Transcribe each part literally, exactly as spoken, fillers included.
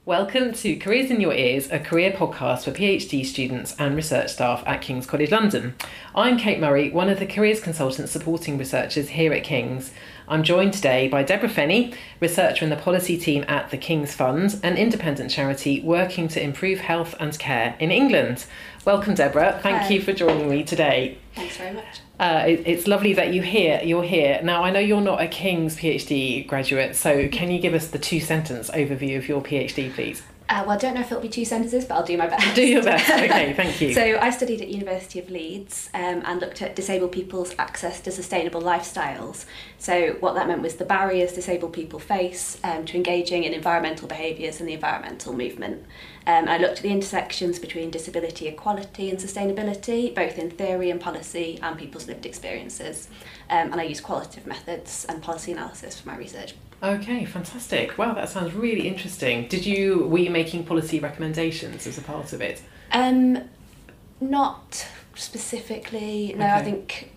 Welcome to Careers in Your Ears, a career podcast for PhD students and research staff at King's College London. I'm Kate Murray, one of the careers consultants supporting researchers here at King's. I'm joined today by Deborah Fenny, researcher in the policy team at the King's Fund, an independent charity working to improve health and care in England. Welcome, Deborah. Thank Hi. you for joining me today. Thanks very much. Uh, it, it's lovely that you here. You're here now. I know you're not a King's PhD graduate, so can you give us the two-sentence overview of your PhD, please? Uh, well, I don't know if it'll be two sentences, but I'll do my best. Do your best. Okay, thank you. So I studied at University of Leeds um, and looked at disabled people's access to sustainable lifestyles. So what that meant was the barriers disabled people face um, to engaging in environmental behaviours and the environmental movement. Um, I looked at the intersections between disability equality and sustainability, both in theory and policy and people's lived experiences. Um, and I used qualitative methods and policy analysis for my research. Okay, fantastic. Wow, that sounds really interesting. Did you, were you making policy recommendations as a part of it? Um, not specifically, no. Okay. I think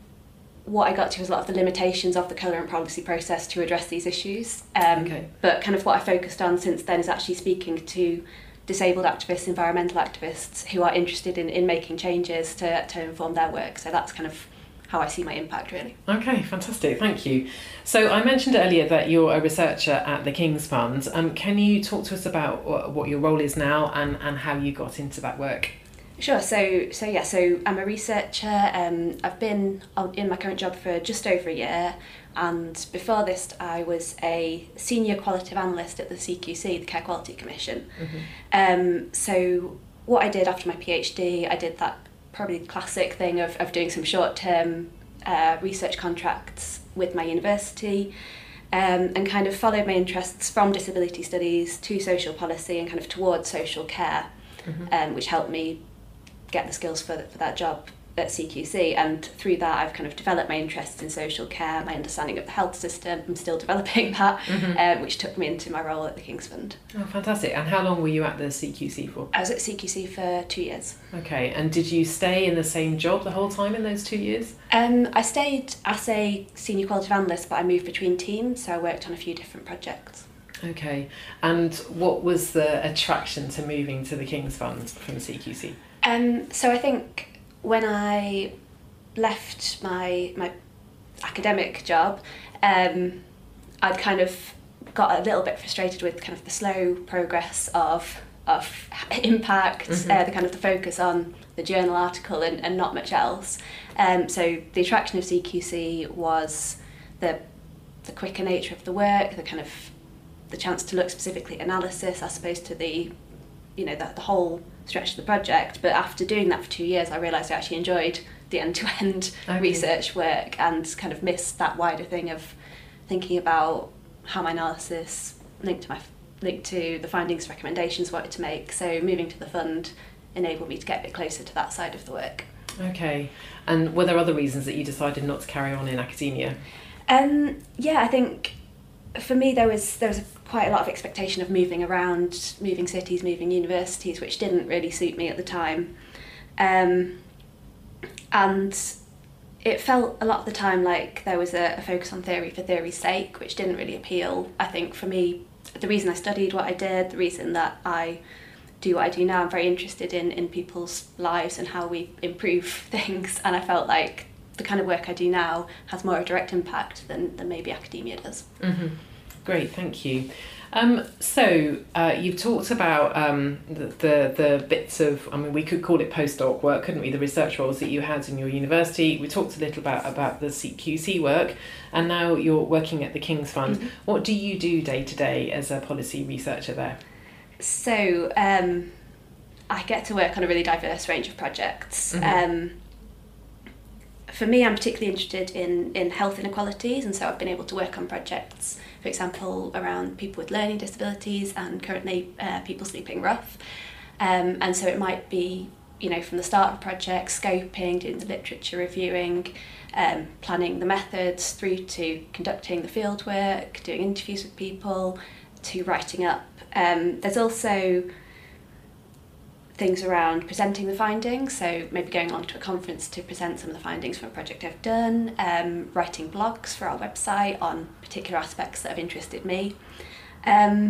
what I got to was a lot of the limitations of the current policy process to address these issues. Um, Okay. But kind of what I focused on since then is actually speaking to disabled activists, environmental activists who are interested in, in making changes to, to inform their work. So that's kind of how I see my impact, really. Okay, fantastic. Thank you. So I mentioned earlier that you're a researcher at the King's Fund. Um, can you talk to us about what, what your role is now and, and how you got into that work? Sure. So, so yeah. So I'm a researcher. Um, I've been on, in my current job for just over a year, and before this, I was a senior qualitative analyst at the C Q C, the Care Quality Commission. Mm-hmm. Um, so what I did after my PhD, I did that probably classic thing of of doing some short-term uh, research contracts with my university, um, and kind of followed my interests from disability studies to social policy and kind of towards social care, Mm-hmm. um, which helped me get the skills for, for that job at C Q C. And through that I've kind of developed my interests in social care, my understanding of the health system. I'm still developing that, Mm-hmm. uh, which took me into my role at the King's Fund. Oh, fantastic. And how long were you at the C Q C for? I was at C Q C for two years. Okay, and did you stay in the same job the whole time in those two years? Um, I stayed as a senior qualitative analyst, but I moved between teams, so I worked on a few different projects. Okay, and what was the attraction to moving to the King's Fund from C Q C? Um, so I think when I left my my academic job, um, I'd kind of got a little bit frustrated with kind of the slow progress of of impact, Mm-hmm. uh, the kind of the focus on the journal article and, and not much else. Um, so the attraction of C Q C was the the quicker nature of the work, the kind of the chance to look specifically at analysis as opposed to the, you know, the, the whole stretch of the project. But after doing that for two years, I realised I actually enjoyed the end-to-end Okay. research work and kind of missed that wider thing of thinking about how my analysis linked to my linked to the findings, recommendations I wanted to make. So moving to the fund enabled me to get a bit closer to that side of the work. Okay, and were there other reasons that you decided not to carry on in academia? Um, yeah, I think for me there was there was a, quite a lot of expectation of moving around, moving cities, moving universities, which didn't really suit me at the time. Um, and it felt a lot of the time like there was a, a focus on theory for theory's sake, which didn't really appeal. I think for me, the reason I studied what I did, the reason that I do what I do now, I'm very interested in, in people's lives and how we improve things. And I felt like the kind of work I do now has more of a direct impact than, than maybe academia does. Mm-hmm. Great, thank you. Um, so uh, you've talked about um, the, the the bits of, I mean, we could call it postdoc work, couldn't we? The research roles that you had in your university. We talked a little about about the C Q C work, and now you're working at the King's Fund. Mm-hmm. What do you do day to day as a policy researcher there? So um, I get to work on a really diverse range of projects. Mm-hmm. Um, for me, I'm particularly interested in, in health inequalities, and so I've been able to work on projects, for example, around people with learning disabilities and currently uh, people sleeping rough. Um, and so it might be, you know, from the start of a project, scoping, doing the literature reviewing, um, planning the methods, through to conducting the field work, doing interviews with people, to writing up. Um, there's also things around presenting the findings, so maybe going along to a conference to present some of the findings from a project I've done, um, writing blogs for our website on particular aspects that have interested me. Um,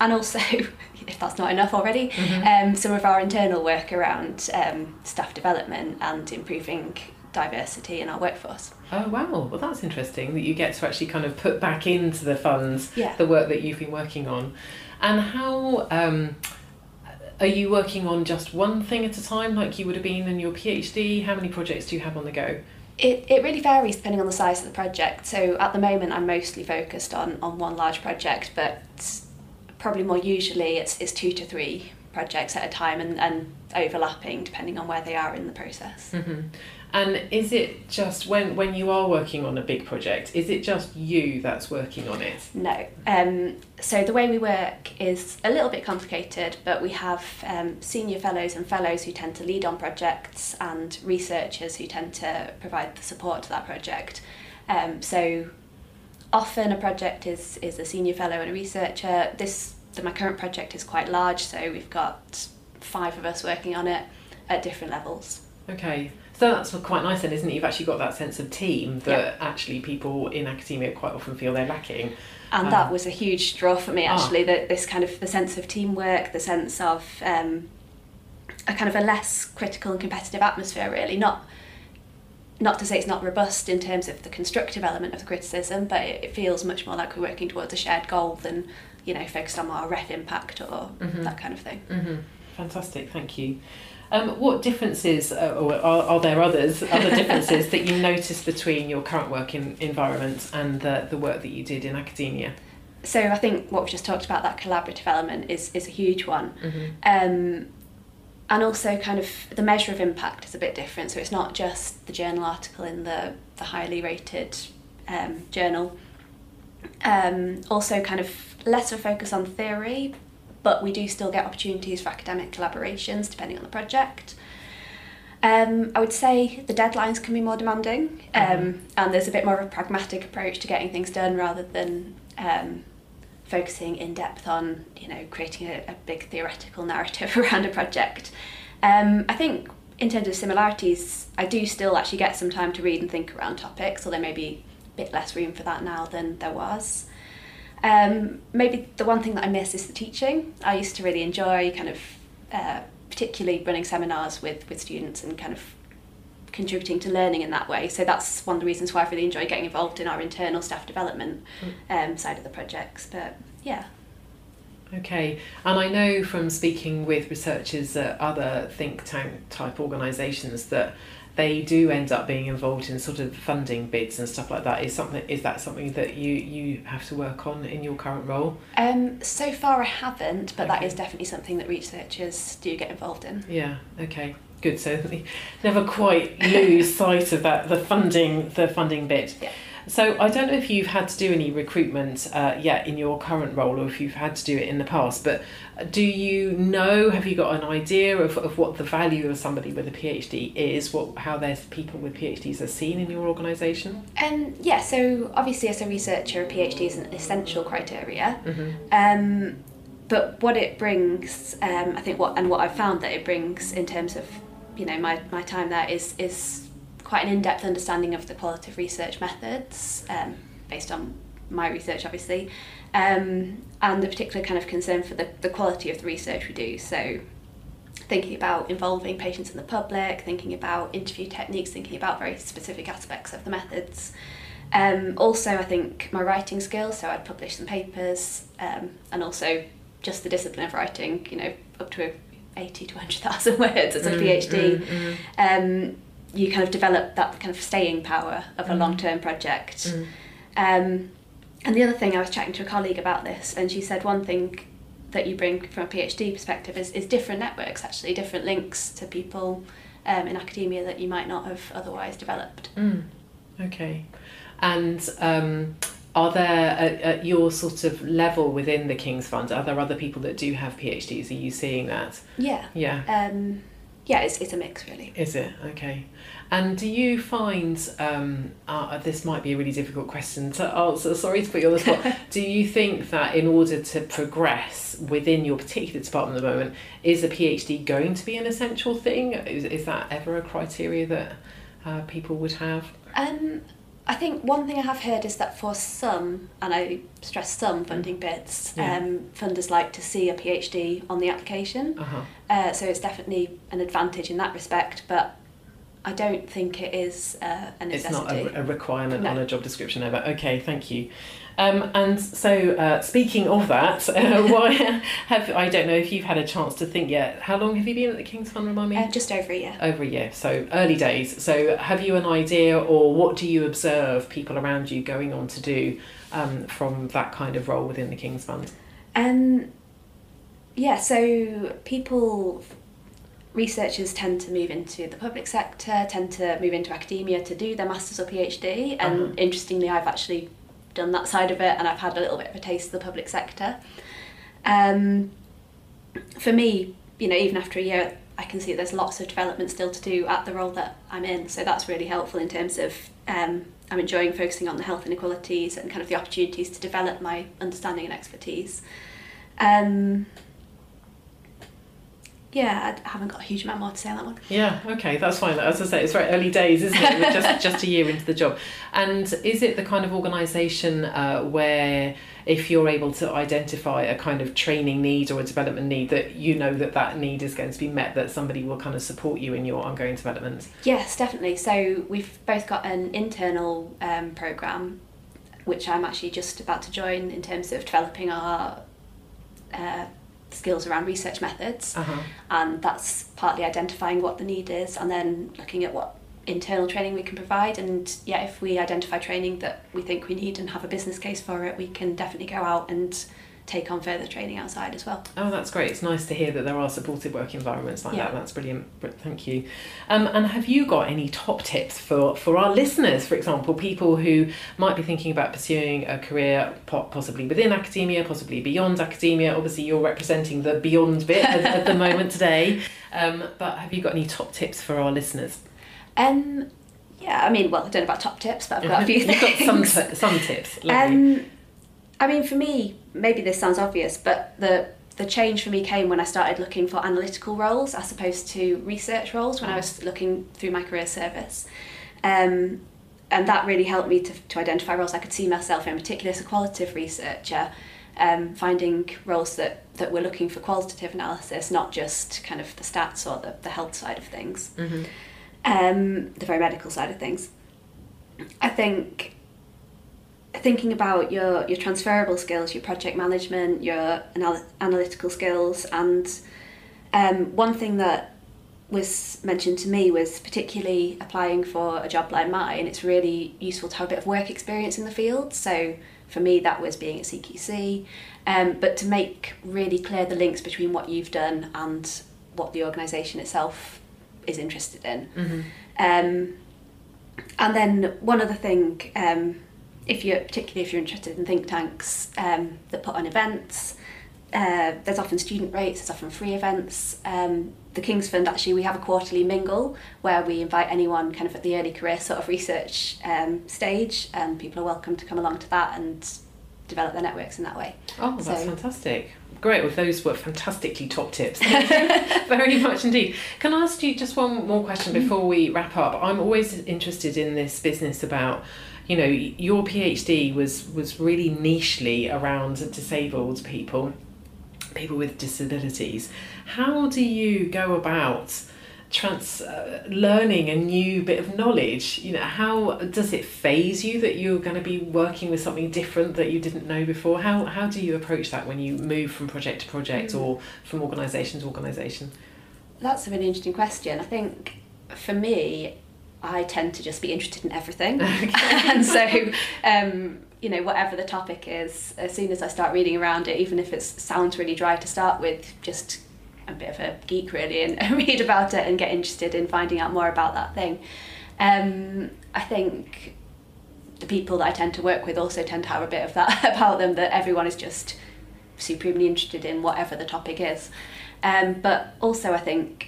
and also, if that's not enough already, Mm-hmm. um, some of our internal work around um, staff development and improving diversity in our workforce. Oh wow, well that's interesting that you get to actually kind of put back into the funds Yeah. the work that you've been working on. And how um, are you working on just one thing at a time like you would have been in your PhD? How many projects do you have on the go? It, it really varies depending on the size of the project. So at the moment I'm mostly focused on, on one large project, but probably more usually it's, it's two to three projects at a time and, and overlapping depending on where they are in the process. Mm-hmm. And is it just when, when you are working on a big project, is it just you that's working on it? No. Um, so the way we work is a little bit complicated, but we have um, senior fellows and fellows who tend to lead on projects and researchers who tend to provide the support to that project. Um, so often a project is, is a senior fellow and a researcher. This the, my current project is quite large, so we've got five of us working on it at different levels. Okay. So that's quite nice then, isn't it? You've actually got that sense of team that Yeah. actually people in academia quite often feel they're lacking. And Um, that was a huge draw for me, actually, ah. that this kind of the sense of teamwork, the sense of um, a kind of a less critical and competitive atmosphere, really. Not not to say it's not robust in terms of the constructive element of the criticism, but it, it feels much more like we're working towards a shared goal than, you know, focused on our ref impact or Mhm. that kind of thing. Mm-hmm. Fantastic, thank you. Um, what differences, uh, or are, are there others, other differences that you notice between your current work in environment and the, the work that you did in academia? So I think what we've just talked about, that collaborative element, is, is a huge one. Mm-hmm. Um, and also kind of the measure of impact is a bit different. So it's not just the journal article in the, the highly rated um, journal. Um, also kind of less of a focus on theory, but we do still get opportunities for academic collaborations depending on the project. Um, I would say the deadlines can be more demanding, um, Mhm. and there's a bit more of a pragmatic approach to getting things done rather than um, focusing in depth on, you know, creating a, a big theoretical narrative around a project. Um, I think in terms of similarities, I do still actually get some time to read and think around topics, although maybe a bit less room for that now than there was. Um, maybe the one thing that I miss is the teaching. I used to really enjoy kind of uh, particularly running seminars with, with students and kind of contributing to learning in that way. So that's one of the reasons why I really enjoy getting involved in our internal staff development um, side of the projects. But yeah. Okay, and I know from speaking with researchers at other think tank type organisations that they do end up being involved in sort of funding bids and stuff like that. Is something is that something that you, you have to work on in your current role? Um, so far I haven't, but that Okay. is definitely something that researchers do get involved in. Yeah, okay, good. So they never quite lose sight of that, the funding, the funding bit. Yeah. So I don't know if you've had to do any recruitment uh, yet in your current role, or if you've had to do it in the past, but do you know, have you got an idea of, of what the value of somebody with a PhD is, what how there's people with PhDs are seen in your organisation? Um, yeah, so obviously as a researcher, a PhD is an essential criteria. Mm-hmm. Um, but what it brings, um, I think, what and what I've found that it brings in terms of, you know, my, my time there is is quite an in-depth understanding of the qualitative research methods, um, based on my research, obviously, um, and the particular kind of concern for the, the quality of the research we do. So thinking about involving patients and the public, thinking about interview techniques, thinking about very specific aspects of the methods. Um, also, I think my writing skills, so I'd publish some papers, um, and also just the discipline of writing, you know, up to eighty to one hundred thousand words as a Mm, PhD. mm, mm. Um, you kind of develop that kind of staying power of a Mm. long-term project. Mm. Um, and the other thing, I was chatting to a colleague about this, and she said one thing that you bring from a PhD perspective is, is different networks, actually, different links to people um, in academia that you might not have otherwise developed. Mm. Okay. And um, are there, at, at your sort of level within the King's Fund, are there other people that do have PhDs? Are you seeing that? Yeah. Yeah. Um, yeah, it's, it's a mix, really. Is it? Okay. And do you find, um, uh, this might be a really difficult question to answer, sorry to put you on the spot, do you think that in order to progress within your particular department at the moment, is a PhD going to be an essential thing? Is, is that ever a criteria that uh, people would have? Um, I think one thing I have heard is that for some, and I stress some funding bids, Yeah. um, funders like to see a PhD on the application. Uh-huh. Uh, so it's definitely an advantage in that respect, but I don't think it is uh, a necessity. It's not a, a requirement No. on a job description ever. Okay, thank you. Um, and so, uh, speaking of that, uh, why have I don't know if you've had a chance to think yet. How long have you been at the King's Fund? Remind me. Uh, just over a year. Over a year, so early days. So, have you an idea, or what do you observe people around you going on to do um, from that kind of role within the King's Fund? Um, yeah, so people, researchers tend to move into the public sector, tend to move into academia to do their master's or PhD, and Uh-huh. interestingly, I've actually done that side of it, and I've had a little bit of a taste of the public sector. Um, for me, you know, even after a year, I can see there's lots of development still to do at the role that I'm in, so that's really helpful in terms of um, I'm enjoying focusing on the health inequalities and kind of the opportunities to develop my understanding and expertise. Um, yeah, I haven't got a huge amount more to say on that one. Yeah, okay, that's fine. As I say, it's very early days, isn't it? We're just just a year into the job. And is it the kind of organisation uh, where if you're able to identify a kind of training need or a development need, that you know that that need is going to be met, that somebody will kind of support you in your ongoing development? Yes, definitely. So we've both got an internal um, programme, which I'm actually just about to join, in terms of developing our uh, skills around research methods. Uh-huh. And that's partly identifying what the need is and then looking at what internal training we can provide. And yeah, if we identify training that we think we need and have a business case for it, we can definitely go out and take on further training outside as well. Oh, that's great. It's nice to hear that there are supportive work environments like Yeah. that. That's brilliant. Br- Thank you. Um, and have you got any top tips for, for our listeners, for example, people who might be thinking about pursuing a career po- possibly within academia, possibly beyond academia? Obviously, you're representing the beyond bit at, at the moment today. Um, but have you got any top tips for our listeners? Um, yeah, I mean, well, I don't know about top tips, but I've got a few You've things. got some, t- some tips. Lovely. Um, I mean, for me, maybe this sounds obvious, but the the change for me came when I started looking for analytical roles as opposed to research roles when I was looking through my career service. Um, and that really helped me to, to identify roles I could see myself in, particularly as a qualitative researcher, um, finding roles that, that were looking for qualitative analysis, not just kind of the stats or the, the health side of things, Mm-hmm. um, the very medical side of things. I think thinking about your, your transferable skills, your project management, your anal- analytical skills, and um, one thing that was mentioned to me was particularly applying for a job like mine, it's really useful to have a bit of work experience in the field. So for me, that was being at C Q C, um, but to make really clear the links between what you've done and what the organisation itself is interested in. Mm-hmm. Um, and then one other thing, um, if you're particularly if you're interested in think tanks um, that put on events, uh, there's often student rates, there's often free events. Um, the King's Fund, actually, we have a quarterly mingle where we invite anyone kind of at the early career sort of research um, stage, and people are welcome to come along to that and develop their networks in that way. Oh, that's So- fantastic. Great, well, those were fantastically top tips. Thank you very much indeed. Can I ask you just one more question before we wrap up? I'm always interested in this business about, you know, your PhD was, was really nichely around disabled people, people with disabilities. How do you go about trans uh, learning a new bit of knowledge? You know, how does it phase you that you're going to be working with something different that you didn't know before? How how do you approach that when you move from project to project or from organisation to organisation? That's a really interesting question. I think for me, I tend to just be interested in everything. And so, um, you know, whatever the topic is, as soon as I start reading around it, even if it sounds really dry to start with, just a bit of a geek really, and read about it and get interested in finding out more about that thing. Um, I think the people that I tend to work with also tend to have a bit of that about them, that everyone is just supremely interested in whatever the topic is. Um, but also I think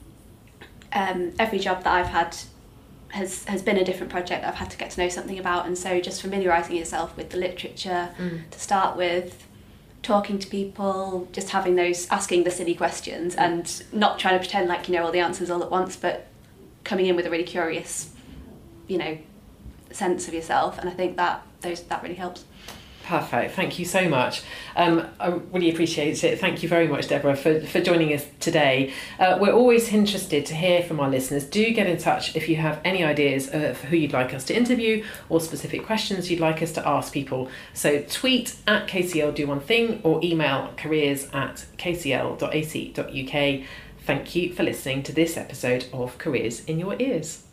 um, every job that I've had has has been a different project that I've had to get to know something about, and so just familiarising yourself with the literature Mm. to start with, talking to people, just having those, asking the silly questions and not trying to pretend like you know all the answers all at once, but coming in with a really curious, you know, sense of yourself, and I think that those that really helps. Perfect. Thank you so much. Um, I really appreciate it. Thank you very much, Deborah, for, for joining us today. Uh, we're always interested to hear from our listeners. Do get in touch if you have any ideas of who you'd like us to interview or specific questions you'd like us to ask people. So tweet at K C L Do One Thing or email careers at k c l dot a c dot u k. Thank you for listening to this episode of Careers in Your Ears.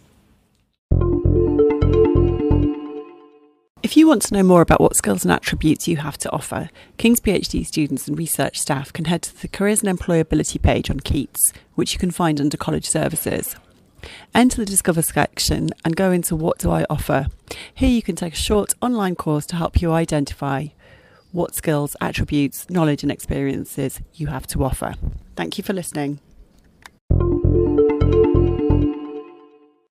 If you want to know more about what skills and attributes you have to offer, King's PhD students and research staff can head to the Careers and Employability page on Keats, which you can find under College Services. Enter the Discover section and go into What Do I Offer? Here you can take a short online course to help you identify what skills, attributes, knowledge and experiences you have to offer. Thank you for listening.